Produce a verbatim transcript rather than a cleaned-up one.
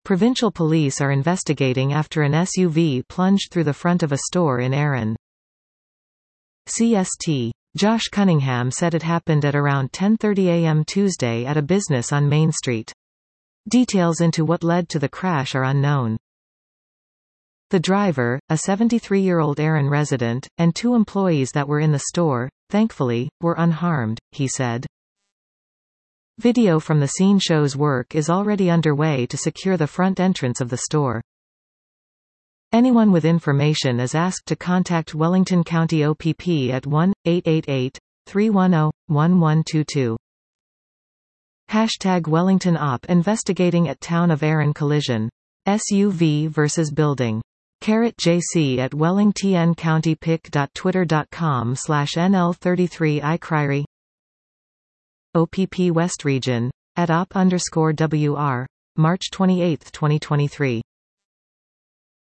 Provincial police are investigating after an S U V plunged through the front of a store in Arran. C S T. Josh Cunningham said it happened at around ten thirty a m Tuesday at a business on Main Street. Details into what led to the crash are unknown. The driver, a seventy-three-year-old Arran resident, and two employees that were in the store, thankfully, were unharmed, he said. Video from the scene shows work is already underway to secure the front entrance of the store. Anyone with information is asked to contact Wellington County O P P at one eight eight eight, three one zero, one one two two. Hashtag Wellington Op investigating at Town of Arran collision. S U V versus building. Carrot J C at Wellington County Pic dot twitter dot com slash N L thirty-three I Criry. O P P West Region. At op underscore W R. March twenty-eighth twenty twenty-three.